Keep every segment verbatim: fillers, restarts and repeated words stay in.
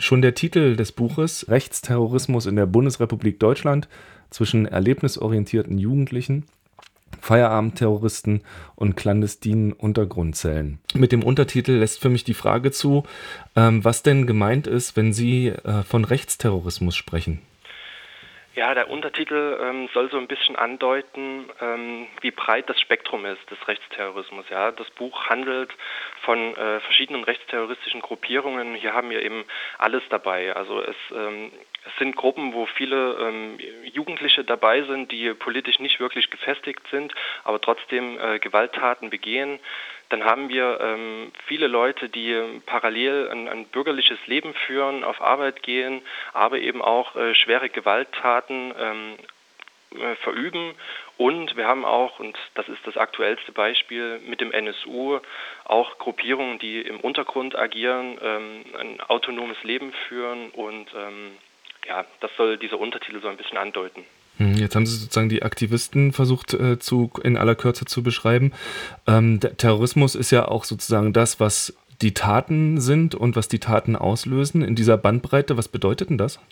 Schon der Titel des Buches Rechtsterrorismus in der Bundesrepublik Deutschland zwischen erlebnisorientierten Jugendlichen, Feierabendterroristen und clandestinen Untergrundzellen. Mit dem Untertitel lässt für mich die Frage zu, ähm, was denn gemeint ist, wenn Sie äh, von Rechtsterrorismus sprechen. Ja, der Untertitel ähm, soll so ein bisschen andeuten, ähm, wie breit das Spektrum ist des Rechtsterrorismus. Ja, das Buch handelt von äh, verschiedenen rechtsterroristischen Gruppierungen. Hier haben wir eben alles dabei. Also es, ähm, es sind Gruppen, wo viele ähm, Jugendliche dabei sind, die politisch nicht wirklich gefestigt sind, aber trotzdem äh, Gewalttaten begehen. Dann haben wir ähm, viele Leute, die ähm, parallel ein, ein bürgerliches Leben führen, auf Arbeit gehen, aber eben auch äh, schwere Gewalttaten ähm, äh, verüben. Und wir haben auch, und das ist das aktuellste Beispiel, mit dem N S U auch Gruppierungen, die im Untergrund agieren, ähm, ein autonomes Leben führen. Und ähm, ja, das soll dieser Untertitel so ein bisschen andeuten. Jetzt haben Sie sozusagen die Aktivisten versucht äh, zu, in aller Kürze zu beschreiben. Ähm, der Terrorismus ist ja auch sozusagen das, was die Taten sind und was die Taten auslösen. In dieser Bandbreite, was bedeutet denn das?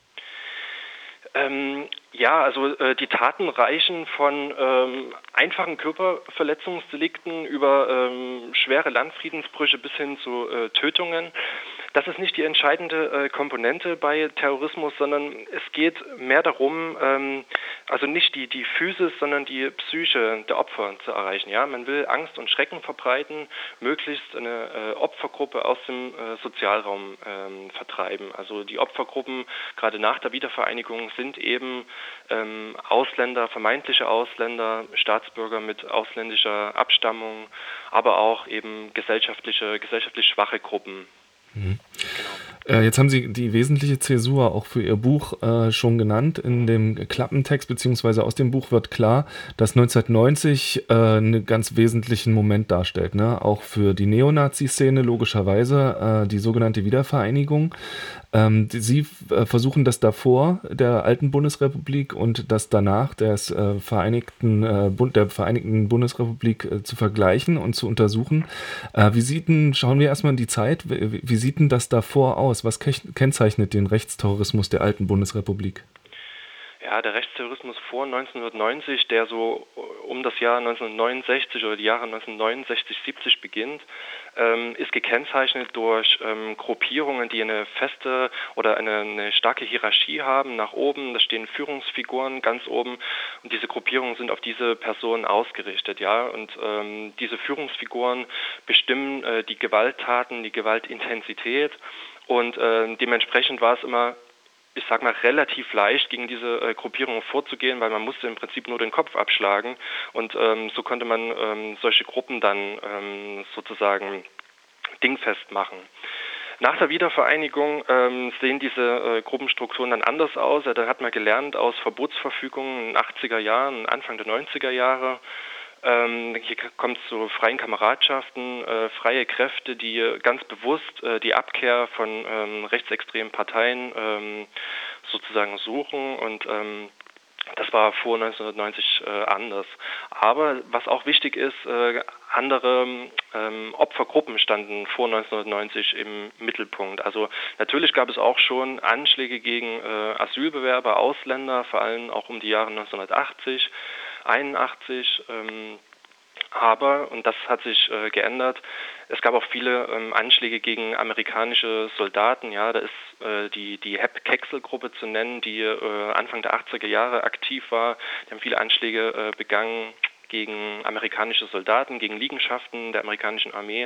Ähm, ja, also äh, die Taten reichen von ähm, einfachen Körperverletzungsdelikten über ähm, schwere Landfriedensbrüche bis hin zu äh, Tötungen. Das ist nicht die entscheidende äh, Komponente bei Terrorismus, sondern es geht mehr darum, ähm, also nicht die, die Physis, sondern die Psyche der Opfer zu erreichen. Ja? Man will Angst und Schrecken verbreiten, möglichst eine äh, Opfergruppe aus dem äh, Sozialraum ähm, vertreiben. Also die Opfergruppen, gerade nach der Wiedervereinigung, sind eben ähm, Ausländer, vermeintliche Ausländer, Staatsbürger mit ausländischer Abstammung, aber auch eben gesellschaftliche, gesellschaftlich schwache Gruppen. Mhm. Genau. Äh, jetzt haben Sie die wesentliche Zäsur auch für Ihr Buch äh, schon genannt. In dem Klappentext beziehungsweise aus dem Buch wird klar, dass neunzehnhundertneunzig äh, einen ganz wesentlichen Moment darstellt, ne? Auch für die Neonazi-Szene logischerweise, äh, die sogenannte Wiedervereinigung. Ähm, die, Sie äh, versuchen das davor der alten Bundesrepublik und das danach des, äh, Vereinigten, äh, Bund, der Vereinigten Bundesrepublik äh, zu vergleichen und zu untersuchen. Äh, wie sieht denn, schauen wir erstmal in die Zeit, wie, wie sieht denn das davor aus? Was ke- kennzeichnet den Rechtsterrorismus der alten Bundesrepublik? Ja, der Rechtsterrorismus vor neunzehnhundertneunzig, der so um das Jahr neunzehnhundertneunundsechzig oder die Jahre neunzehnhundertneunundsechzig, siebzig beginnt, ähm, ist gekennzeichnet durch ähm, Gruppierungen, die eine feste oder eine, eine starke Hierarchie haben nach oben. Da stehen Führungsfiguren ganz oben und diese Gruppierungen sind auf diese Personen ausgerichtet. Ja, und ähm, diese Führungsfiguren bestimmen äh, die Gewalttaten, die Gewaltintensität und äh, dementsprechend war es immer, ich sag mal, relativ leicht gegen diese äh, Gruppierung vorzugehen, weil man musste im Prinzip nur den Kopf abschlagen und ähm, so konnte man ähm, solche Gruppen dann ähm, sozusagen dingfest machen. Nach der Wiedervereinigung ähm, sehen diese äh, Gruppenstrukturen dann anders aus. Ja, da hat man gelernt aus Verbotsverfügungen in den achtziger Jahren, Anfang der neunziger Jahre. Ähm, hier kommt es zu freien Kameradschaften, äh, freie Kräfte, die ganz bewusst äh, die Abkehr von ähm, rechtsextremen Parteien ähm, sozusagen suchen und ähm, das war vor neunzehnhundertneunzig äh, anders. Aber was auch wichtig ist, äh, andere ähm, Opfergruppen standen vor neunzehnhundertneunzig im Mittelpunkt. Also natürlich gab es auch schon Anschläge gegen äh, Asylbewerber, Ausländer, vor allem auch um die Jahre neunzehnhundertachtzig, einundachtzig. Ähm, aber, und das hat sich äh, geändert, es gab auch viele ähm, Anschläge gegen amerikanische Soldaten. Ja, da ist äh, die, die Hep-Kecksel-Gruppe zu nennen, die äh, Anfang der achtziger Jahre aktiv war. Die haben viele Anschläge äh, begangen gegen amerikanische Soldaten, gegen Liegenschaften der amerikanischen Armee.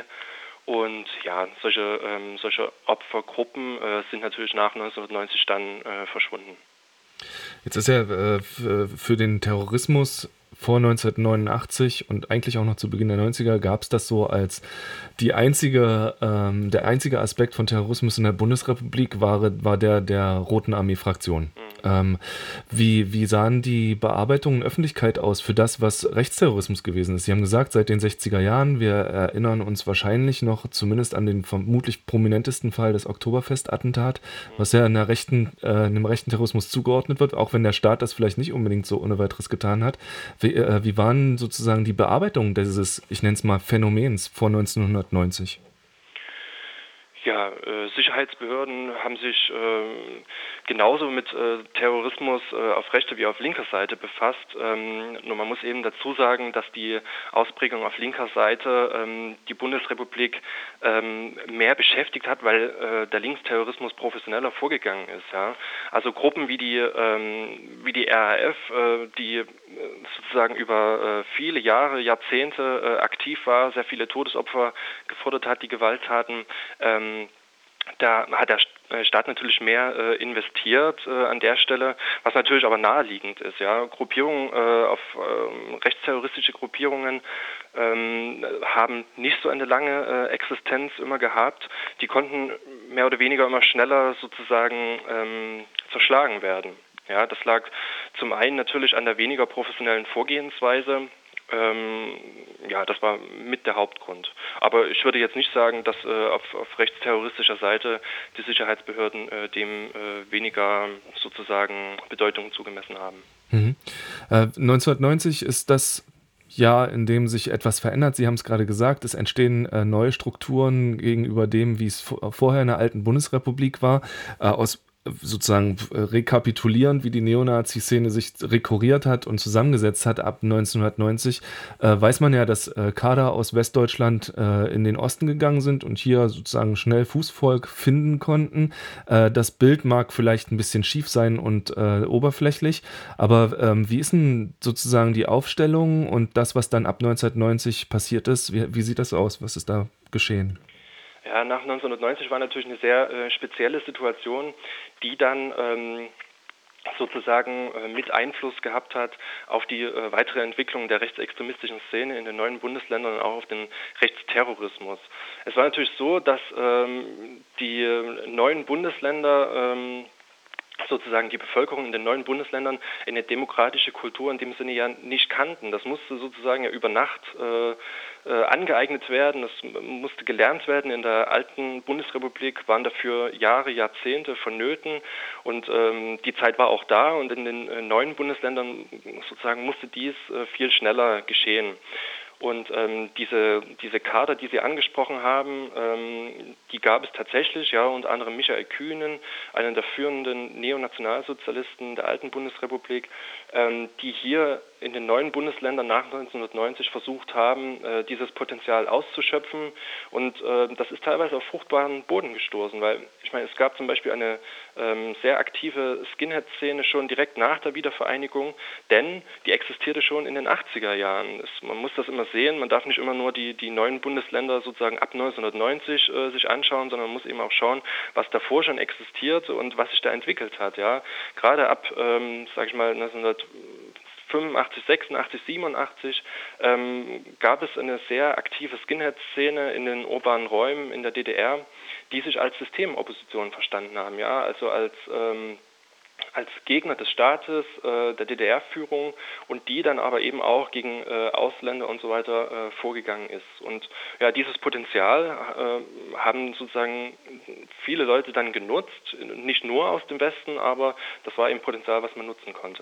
Und ja, solche, ähm, solche Opfergruppen äh, sind natürlich nach neunzehnhundertneunzig dann äh, verschwunden. Jetzt ist ja äh, für den Terrorismus vor neunzehnhundertneunundachtzig und eigentlich auch noch zu Beginn der neunziger gab es das so als die einzige, ähm, der einzige Aspekt von Terrorismus in der Bundesrepublik war, war der der Roten Armee-Fraktion. Mhm. Ähm, wie, wie sahen die Bearbeitungen in Öffentlichkeit aus für das, was Rechtsterrorismus gewesen ist? Sie haben gesagt, seit den sechziger Jahren, wir erinnern uns wahrscheinlich noch zumindest an den vermutlich prominentesten Fall des Oktoberfest-Attentat, was ja in der rechten, äh, einem rechten Terrorismus zugeordnet wird, auch wenn der Staat das vielleicht nicht unbedingt so ohne weiteres getan hat. Wie, äh, wie waren sozusagen die Bearbeitungen dieses, ich nenne es mal, Phänomens vor neunzehnhundertneunzig? Ja, äh, Sicherheitsbehörden haben sich äh, genauso mit äh, Terrorismus äh, auf rechter wie auf linker Seite befasst. Ähm, nur man muss eben dazu sagen, dass die Ausprägung auf linker Seite ähm, die Bundesrepublik ähm, mehr beschäftigt hat, weil äh, der Linksterrorismus professioneller vorgegangen ist. Ja? Also Gruppen wie die ähm, wie die R A F, äh, die äh, sozusagen über äh, viele Jahre, Jahrzehnte äh, aktiv war, sehr viele Todesopfer gefordert hat, die Gewalttaten. Ähm, Da hat der Staat natürlich mehr äh, investiert äh, an der Stelle, was natürlich aber naheliegend ist. Ja, Gruppierungen äh, auf ähm, rechtsterroristische Gruppierungen ähm, haben nicht so eine lange äh, Existenz immer gehabt. Die konnten mehr oder weniger immer schneller sozusagen ähm, zerschlagen werden. Ja, das lag zum einen natürlich an der weniger professionellen Vorgehensweise. Ähm, ja, das war mit der Hauptgrund. Aber ich würde jetzt nicht sagen, dass äh, auf, auf rechtsterroristischer Seite die Sicherheitsbehörden äh, dem äh, weniger sozusagen Bedeutung zugemessen haben. Mhm. Äh, neunzehnhundertneunzig ist das Jahr, in dem sich etwas verändert. Sie haben es gerade gesagt, es entstehen äh, neue Strukturen gegenüber dem, wie es v- vorher in der alten Bundesrepublik war. Äh, aus sozusagen äh, rekapitulierend, wie die Neonazi-Szene sich rekurriert hat und zusammengesetzt hat ab neunzehnhundertneunzig, äh, weiß man ja, dass äh, Kader aus Westdeutschland äh, in den Osten gegangen sind und hier sozusagen schnell Fußvolk finden konnten. Äh, das Bild mag vielleicht ein bisschen schief sein und äh, oberflächlich, aber ähm, wie ist denn sozusagen die Aufstellung und das, was dann ab neunzehnhundertneunzig passiert ist? Wie, wie sieht das aus? Was ist da geschehen? Ja, nach neunzehnhundertneunzig war natürlich eine sehr äh, spezielle Situation, die dann ähm, sozusagen äh, mit Einfluss gehabt hat auf die äh, weitere Entwicklung der rechtsextremistischen Szene in den neuen Bundesländern und auch auf den Rechtsterrorismus. Es war natürlich so, dass ähm, die äh, neuen Bundesländer ähm, sozusagen die Bevölkerung in den neuen Bundesländern eine demokratische Kultur in dem Sinne ja nicht kannten. Das musste sozusagen ja über Nacht äh, äh, angeeignet werden, das musste gelernt werden. In der alten Bundesrepublik waren dafür Jahre, Jahrzehnte vonnöten und ähm, die Zeit war auch da und in den äh, neuen Bundesländern sozusagen musste dies äh, viel schneller geschehen. Und ähm, diese, diese Kader, die Sie angesprochen haben, ähm, die gab es tatsächlich, ja, unter anderem Michael Kühnen, einer der führenden Neonationalsozialisten der alten Bundesrepublik, ähm, die hier in den neuen Bundesländern nach neunzehnhundertneunzig versucht haben, äh, dieses Potenzial auszuschöpfen. Und äh, das ist teilweise auf fruchtbaren Boden gestoßen, weil ich meine, es gab zum Beispiel eine ähm, sehr aktive Skinhead-Szene schon direkt nach der Wiedervereinigung, denn die existierte schon in den achtziger Jahren. Es, man muss das immer sehen, man darf nicht immer nur die, die neuen Bundesländer sozusagen ab neunzehnhundertneunzig äh, sich anschauen, sondern man muss eben auch schauen, was davor schon existiert und was sich da entwickelt hat. Ja, gerade ab, ähm, sage ich mal, neunzehnhundertfünfundachtzig, sechsundachtzig, siebenundachtzig ähm, gab es eine sehr aktive Skinhead-Szene in den urbanen Räumen in der D D R, die sich als Systemopposition verstanden haben, ja, also als ähm, als Gegner des Staates, äh, der D D R-Führung und die dann aber eben auch gegen äh, Ausländer und so weiter äh, vorgegangen ist. Und ja, dieses Potenzial äh, haben sozusagen viele Leute dann genutzt, nicht nur aus dem Westen, aber das war eben Potenzial, was man nutzen konnte.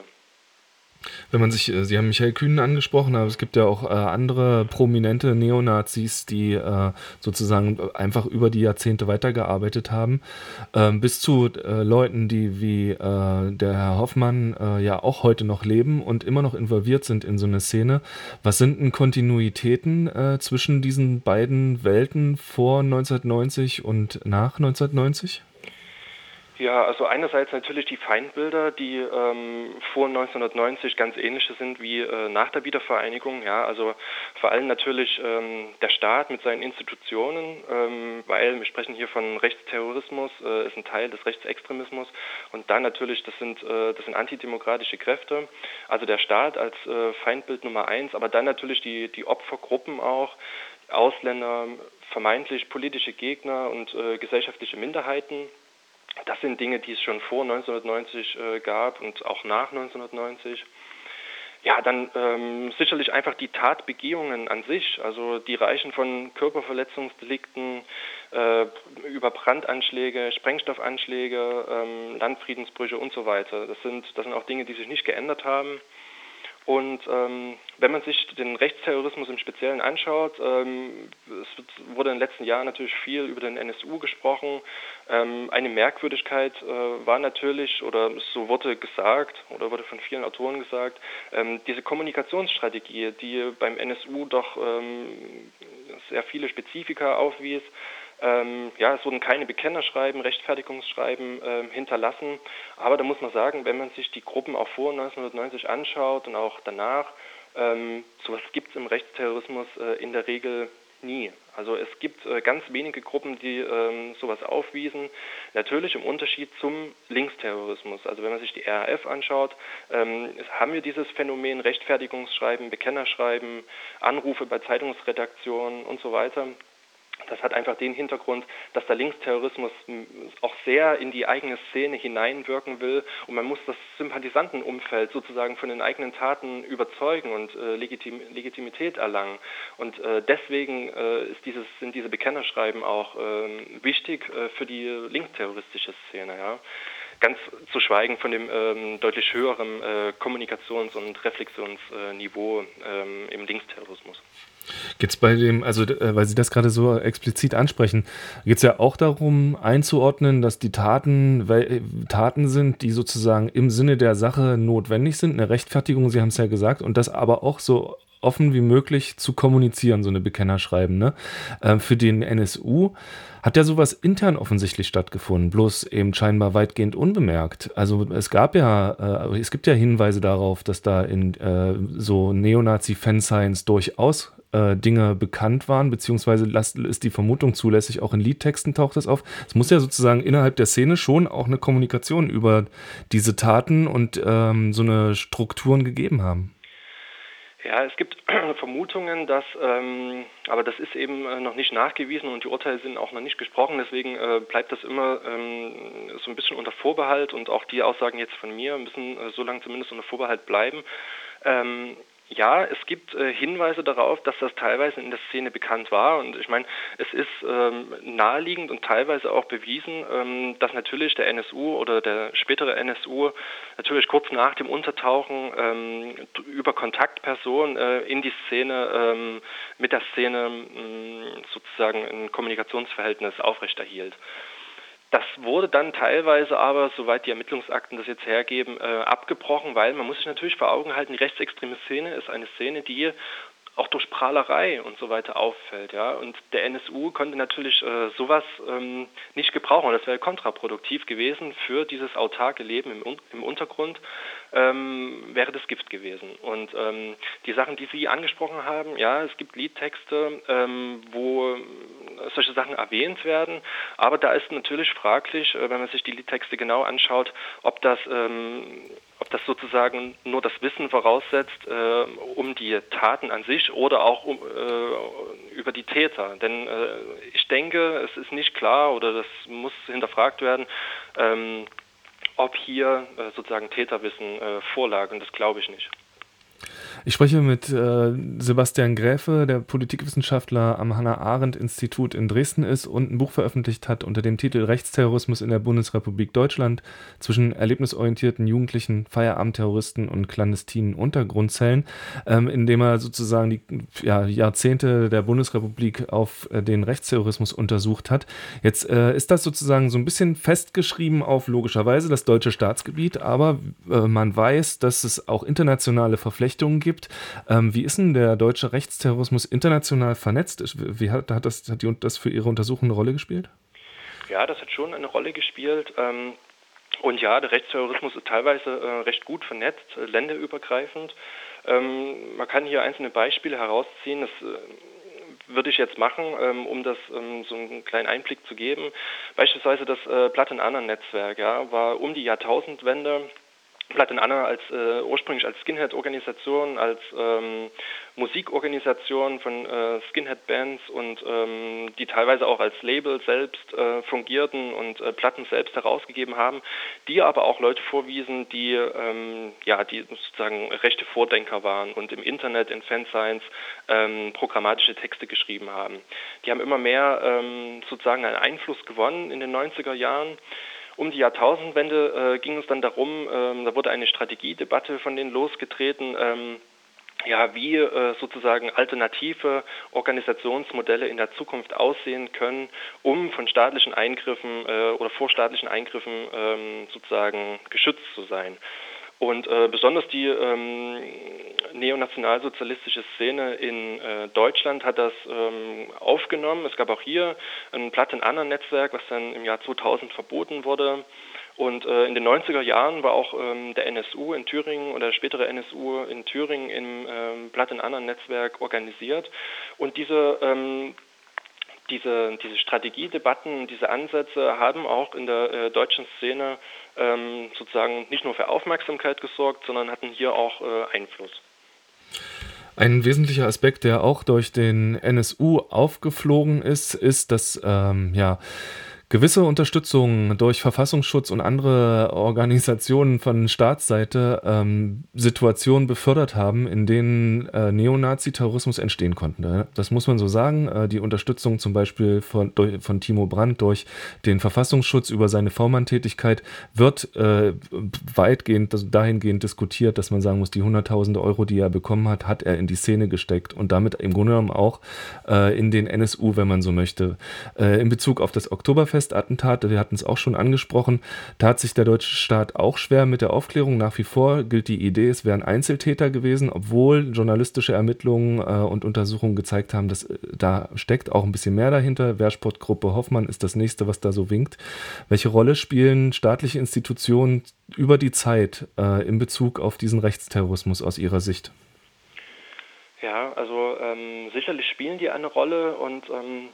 Wenn man sich, äh, Sie haben Michael Kühnen angesprochen, aber es gibt ja auch äh, andere prominente Neonazis, die äh, sozusagen einfach über die Jahrzehnte weitergearbeitet haben, ähm, bis zu äh, Leuten, die wie äh, der Herr Hoffmann äh, ja auch heute noch leben und immer noch involviert sind in so eine Szene. Was sind denn Kontinuitäten äh, zwischen diesen beiden Welten vor neunzehnhundertneunzig und nach neunzehnhundertneunzig? Ja, also einerseits natürlich die Feindbilder, die ähm, vor neunzehnhundertneunzig ganz ähnliche sind wie äh, nach der Wiedervereinigung. Ja, also vor allem natürlich ähm, der Staat mit seinen Institutionen, ähm, weil wir sprechen hier von Rechtsterrorismus, äh, ist ein Teil des Rechtsextremismus und dann natürlich, das sind äh, das sind antidemokratische Kräfte. Also der Staat als äh, Feindbild Nummer eins, aber dann natürlich die die Opfergruppen auch, Ausländer, vermeintlich politische Gegner und äh, gesellschaftliche Minderheiten. Das sind Dinge, die es schon vor neunzehnhundertneunzig äh, gab und auch nach neunzehnhundertneunzig. Ja, dann ähm, sicherlich einfach die Tatbegehungen an sich, also die reichen von Körperverletzungsdelikten äh, über Brandanschläge, Sprengstoffanschläge, ähm, Landfriedensbrüche und so weiter. Das sind, das sind auch Dinge, die sich nicht geändert haben. Und ähm, wenn man sich den Rechtsterrorismus im Speziellen anschaut, ähm, es wird, wurde in den letzten Jahren natürlich viel über den N S U gesprochen. Ähm, eine Merkwürdigkeit äh, war natürlich, oder so wurde gesagt, oder wurde von vielen Autoren gesagt, ähm, diese Kommunikationsstrategie, die beim N S U doch ähm, sehr viele Spezifika aufwies. Ähm, ja, es wurden keine Bekennerschreiben, Rechtfertigungsschreiben ähm, hinterlassen, aber da muss man sagen, wenn man sich die Gruppen auch vor neunzehnhundertneunzig anschaut und auch danach, ähm, sowas gibt es im Rechtsterrorismus äh, in der Regel nie. Also es gibt äh, ganz wenige Gruppen, die ähm, sowas aufwiesen, natürlich im Unterschied zum Linksterrorismus. Also wenn man sich die R A F anschaut, ähm, haben wir dieses Phänomen Rechtfertigungsschreiben, Bekennerschreiben, Anrufe bei Zeitungsredaktionen und so weiter. Das hat einfach den Hintergrund, dass der Linksterrorismus auch sehr in die eigene Szene hineinwirken will und man muss das Sympathisantenumfeld sozusagen von den eigenen Taten überzeugen und äh, Legitim- Legitimität erlangen. Und äh, deswegen äh, ist dieses, sind diese Bekennerschreiben auch äh, wichtig äh, für die linksterroristische Szene. Ja. Ganz zu schweigen von dem ähm, deutlich höheren äh, Kommunikations- und Reflexionsniveau ähm, im Linksterrorismus. Geht es bei dem, also äh, weil Sie das gerade so explizit ansprechen, geht es ja auch darum einzuordnen, dass die Taten weil, Taten sind, die sozusagen im Sinne der Sache notwendig sind, eine Rechtfertigung, Sie haben es ja gesagt, und das aber auch so offen wie möglich zu kommunizieren, so eine Bekennerschreiben. Ne? Ähm, für den N S U hat ja sowas intern offensichtlich stattgefunden, bloß eben scheinbar weitgehend unbemerkt. Also es gab ja, äh, es gibt ja Hinweise darauf, dass da in äh, so Neonazi-Fansigns durchaus äh, Dinge bekannt waren, beziehungsweise las- ist die Vermutung zulässig, auch in Liedtexten taucht das auf. Es muss ja sozusagen innerhalb der Szene schon auch eine Kommunikation über diese Taten und ähm, so eine Strukturen gegeben haben. Ja, es gibt Vermutungen, dass, ähm, aber das ist eben äh, noch nicht nachgewiesen und die Urteile sind auch noch nicht gesprochen, deswegen äh, bleibt das immer ähm, so ein bisschen unter Vorbehalt und auch die Aussagen jetzt von mir müssen äh, so lange zumindest unter Vorbehalt bleiben. Ähm, Ja, es gibt äh, Hinweise darauf, dass das teilweise in der Szene bekannt war und ich meine, es ist ähm, naheliegend und teilweise auch bewiesen, ähm, dass natürlich der N S U oder der spätere N S U natürlich kurz nach dem Untertauchen ähm, über Kontaktpersonen äh, in die Szene, ähm, mit der Szene mh, sozusagen ein Kommunikationsverhältnis aufrechterhielt. Das wurde dann teilweise aber, soweit die Ermittlungsakten das jetzt hergeben, äh, abgebrochen, weil man muss sich natürlich vor Augen halten, die rechtsextreme Szene ist eine Szene, die auch durch Prahlerei und so weiter auffällt, ja. Und der N S U konnte natürlich äh, sowas ähm, nicht gebrauchen. Das wäre kontraproduktiv gewesen für dieses autarke Leben im, im Untergrund, ähm, wäre das Gift gewesen. Und ähm, die Sachen, die Sie angesprochen haben, ja, es gibt Liedtexte, ähm, wo solche Sachen erwähnt werden, aber da ist natürlich fraglich, äh, wenn man sich die Liedtexte genau anschaut, ob das ähm, ob das sozusagen nur das Wissen voraussetzt äh, um die Taten an sich oder auch um, äh, über die Täter. Denn äh, ich denke, es ist nicht klar oder das muss hinterfragt werden, ähm, ob hier äh, sozusagen Täterwissen äh, vorlag und das glaube ich nicht. Ich spreche mit äh, Sebastian Gräfe, der Politikwissenschaftler am Hannah-Arendt-Institut in Dresden ist und ein Buch veröffentlicht hat unter dem Titel Rechtsterrorismus in der Bundesrepublik Deutschland zwischen erlebnisorientierten Jugendlichen, Feierabendterroristen und clandestinen Untergrundzellen, ähm, in dem er sozusagen die ja, Jahrzehnte der Bundesrepublik auf äh, den Rechtsterrorismus untersucht hat. Jetzt äh, ist das sozusagen so ein bisschen festgeschrieben auf logischerweise das deutsche Staatsgebiet, aber äh, man weiß, dass es auch internationale Verflechtungen gibt. Ähm, wie ist denn der deutsche Rechtsterrorismus international vernetzt? Wie hat, hat, das, hat die, das für Ihre Untersuchung eine Rolle gespielt? Ja, das hat schon eine Rolle gespielt. Ähm, und ja, der Rechtsterrorismus ist teilweise äh, recht gut vernetzt, äh, länderübergreifend. Ähm, man kann hier einzelne Beispiele herausziehen. Das äh, würde ich jetzt machen, ähm, um das ähm, so einen kleinen Einblick zu geben. Beispielsweise das äh, Platten-Anna-Netzwerk, ja, war um die Jahrtausendwende Platten Anna als äh, ursprünglich als Skinhead-Organisation, als ähm, Musikorganisation von äh, Skinhead-Bands und ähm, die teilweise auch als Label selbst äh, fungierten und äh, Platten selbst herausgegeben haben, die aber auch Leute vorwiesen, die ähm, ja die sozusagen rechte Vordenker waren und im Internet, in Fansigns ähm, programmatische Texte geschrieben haben. Die haben immer mehr ähm, sozusagen einen Einfluss gewonnen in den neunziger Jahren. Um die Jahrtausendwende äh, ging es dann darum, ähm, da wurde eine Strategiedebatte von denen losgetreten, ähm, ja, wie äh, sozusagen alternative Organisationsmodelle in der Zukunft aussehen können, um von staatlichen Eingriffen äh, oder vor staatlichen Eingriffen ähm, sozusagen geschützt zu sein. Und äh, besonders die ähm, neonationalsozialistische Szene in äh, Deutschland hat das ähm, aufgenommen. Es gab auch hier ein Platten-Anna-Netzwerk, was dann im Jahr zweitausend verboten wurde. Und äh, in den neunziger Jahren war auch ähm, der N S U in Thüringen oder der spätere N S U in Thüringen im ähm, Platten-Anna-Netzwerk organisiert. Und diese ähm, Diese, diese Strategiedebatten, diese Ansätze haben auch in der äh, deutschen Szene ähm, sozusagen nicht nur für Aufmerksamkeit gesorgt, sondern hatten hier auch äh, Einfluss. Ein wesentlicher Aspekt, der auch durch den N S U aufgeflogen ist, ist, dass ähm, ja, gewisse Unterstützung durch Verfassungsschutz und andere Organisationen von Staatsseite ähm, Situationen befördert haben, in denen äh, Neonazi-Terrorismus entstehen konnte. Das muss man so sagen. Äh, die Unterstützung zum Beispiel von, durch, von Timo Brandt durch den Verfassungsschutz über seine V-Mann-Tätigkeit wird äh, weitgehend also dahingehend diskutiert, dass man sagen muss, die hunderttausende Euro, die er bekommen hat, hat er in die Szene gesteckt und damit im Grunde genommen auch äh, in den N S U, wenn man so möchte. Äh, in Bezug auf das Oktoberfest Attentat, wir hatten es auch schon angesprochen, tat sich der deutsche Staat auch schwer mit der Aufklärung. Nach wie vor gilt die Idee, es wären Einzeltäter gewesen, obwohl journalistische Ermittlungen äh, und Untersuchungen gezeigt haben, dass äh, da steckt auch ein bisschen mehr dahinter. Wehrsportgruppe Hoffmann ist das nächste, was da so winkt. Welche Rolle spielen staatliche Institutionen über die Zeit äh, in Bezug auf diesen Rechtsterrorismus aus Ihrer Sicht? Ja, also ähm, sicherlich spielen die eine Rolle und ähm,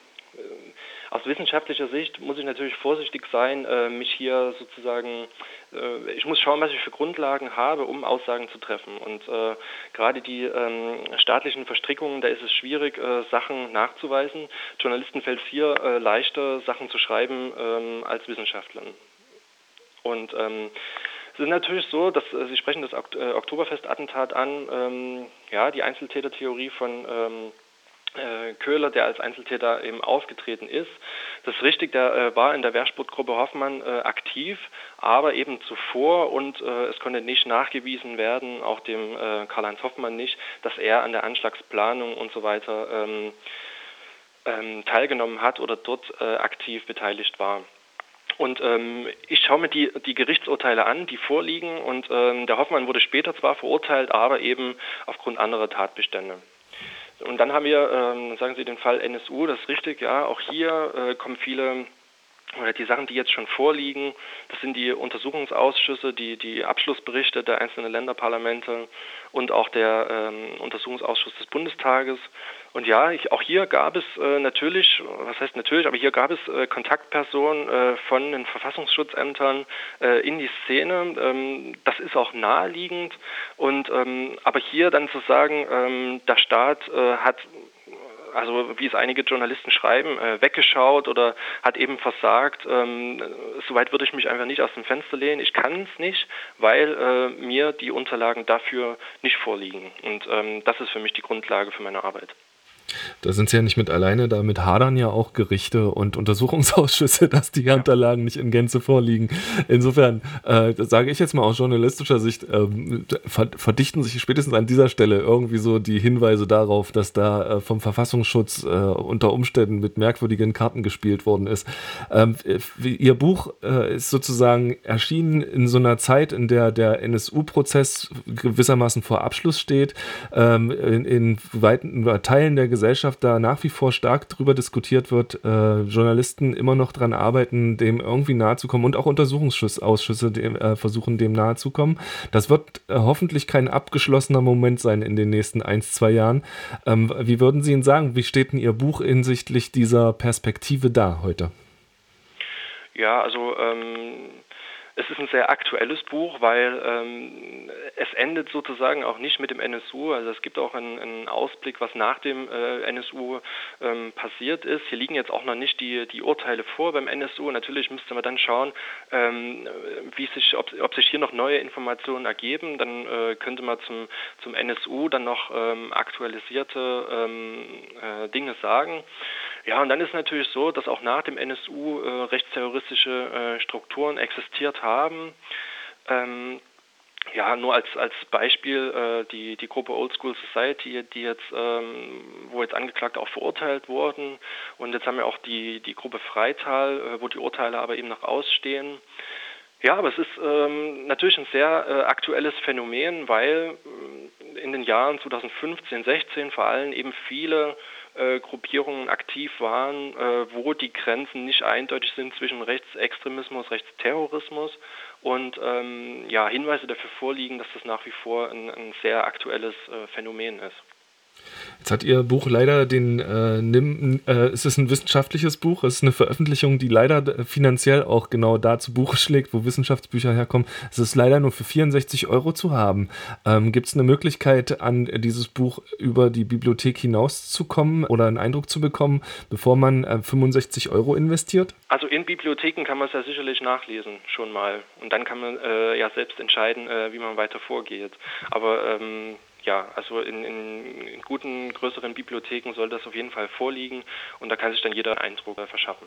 aus wissenschaftlicher Sicht muss ich natürlich vorsichtig sein, äh, mich hier sozusagen, äh, ich muss schauen, was ich für Grundlagen habe, um Aussagen zu treffen. Und äh, gerade die ähm, staatlichen Verstrickungen, da ist es schwierig, äh, Sachen nachzuweisen. Journalisten fällt es hier äh, leichter, Sachen zu schreiben ähm, als Wissenschaftlern. Und ähm, es ist natürlich so, dass äh, Sie sprechen das Okt- äh, Oktoberfest-Attentat an, ähm, ja, die Einzeltätertheorie von ähm, Äh, Köhler, der als Einzeltäter eben aufgetreten ist. Das ist richtig, der äh, war in der Wehrsportgruppe Hoffmann äh, aktiv, aber eben zuvor und äh, es konnte nicht nachgewiesen werden, auch dem äh, Karl-Heinz Hoffmann nicht, dass er an der Anschlagsplanung und so weiter ähm, ähm, teilgenommen hat oder dort äh, aktiv beteiligt war. Und ähm, ich schaue mir die, die Gerichtsurteile an, die vorliegen und ähm, der Hoffmann wurde später zwar verurteilt, aber eben aufgrund anderer Tatbestände. Und dann haben wir, ähm, sagen Sie, den Fall N S U, das ist richtig, ja, auch hier äh, kommen viele, oder die Sachen, die jetzt schon vorliegen, das sind die Untersuchungsausschüsse, die, die Abschlussberichte der einzelnen Länderparlamente und auch der ähm, Untersuchungsausschuss des Bundestages. Und ja, ich, auch hier gab es äh, natürlich, was heißt natürlich, aber hier gab es äh, Kontaktpersonen äh, von den Verfassungsschutzämtern äh, in die Szene. Ähm, das ist auch naheliegend. Und ähm, aber hier dann zu sagen, ähm, der Staat äh, hat, also wie es einige Journalisten schreiben, äh, weggeschaut oder hat eben versagt. Ähm, soweit würde ich mich einfach nicht aus dem Fenster lehnen. Ich kann es nicht, weil äh, mir die Unterlagen dafür nicht vorliegen. Und ähm, das ist für mich die Grundlage für meine Arbeit. Da sind sie ja nicht mit alleine, damit hadern ja auch Gerichte und Untersuchungsausschüsse, dass die Unterlagen nicht in Gänze vorliegen. Insofern, äh, das sage ich jetzt mal aus journalistischer Sicht, ähm, verdichten sich spätestens an dieser Stelle irgendwie so die Hinweise darauf, dass da äh, vom Verfassungsschutz äh, unter Umständen mit merkwürdigen Karten gespielt worden ist. Ähm, Ihr Buch äh, ist sozusagen erschienen in so einer Zeit, in der der N S U-Prozess gewissermaßen vor Abschluss steht, ähm, in, in weiten Teilen der Gesellschaft da nach wie vor stark darüber diskutiert wird, äh, Journalisten immer noch dran arbeiten, dem irgendwie nahe zu kommen und auch Untersuchungsausschüsse dem, äh, versuchen, dem nahe zu kommen. Das wird äh, hoffentlich kein abgeschlossener Moment sein in den nächsten ein, zwei Jahren. Ähm, wie würden Sie ihn sagen, wie steht denn Ihr Buch hinsichtlich dieser Perspektive da heute? Ja, also ähm es ist ein sehr aktuelles Buch, weil ähm, es endet sozusagen auch nicht mit dem N S U. Also es gibt auch einen, einen Ausblick, was nach dem äh, N S U ähm, passiert ist. Hier liegen jetzt auch noch nicht die, die Urteile vor beim N S U. Natürlich müsste man dann schauen, ähm, wie sich, ob, ob sich hier noch neue Informationen ergeben. Dann äh, könnte man zum, zum N S U dann noch ähm, aktualisierte ähm, äh, Dinge sagen. Ja, und dann ist natürlich so, dass auch nach dem N S U äh, rechtsterroristische äh, Strukturen existiert haben. Ähm, ja, nur als als Beispiel äh, die die Gruppe Old School Society, die jetzt ähm, wo jetzt Angeklagte auch verurteilt wurden, und jetzt haben wir auch die die Gruppe Freital, äh, wo die Urteile aber eben noch ausstehen. Ja, aber es ist ähm, natürlich ein sehr äh, aktuelles Phänomen, weil äh, in den Jahren zweitausendfünfzehn, sechzehn vor allem eben viele äh, Gruppierungen aktiv waren, äh, wo die Grenzen nicht eindeutig sind zwischen Rechtsextremismus, Rechtsterrorismus, und ähm, ja, Hinweise dafür vorliegen, dass das nach wie vor ein, ein sehr aktuelles äh, Phänomen ist. Jetzt hat Ihr Buch leider den, äh, nimm, äh, es ist ein wissenschaftliches Buch, es ist eine Veröffentlichung, die leider finanziell auch genau da zu Buche schlägt, wo Wissenschaftsbücher herkommen. Es ist leider nur für vierundsechzig Euro zu haben. Ähm, Gibt es eine Möglichkeit, an dieses Buch über die Bibliothek hinauszukommen oder einen Eindruck zu bekommen, bevor man äh, fünfundsechzig Euro investiert? Also in Bibliotheken kann man es ja sicherlich nachlesen, schon mal. Und dann kann man äh, ja selbst entscheiden, äh, wie man weiter vorgeht. Aber ähm, ja, also in, in, in guten, größeren Bibliotheken soll das auf jeden Fall vorliegen, und da kann sich dann jeder Eindruck äh, verschaffen.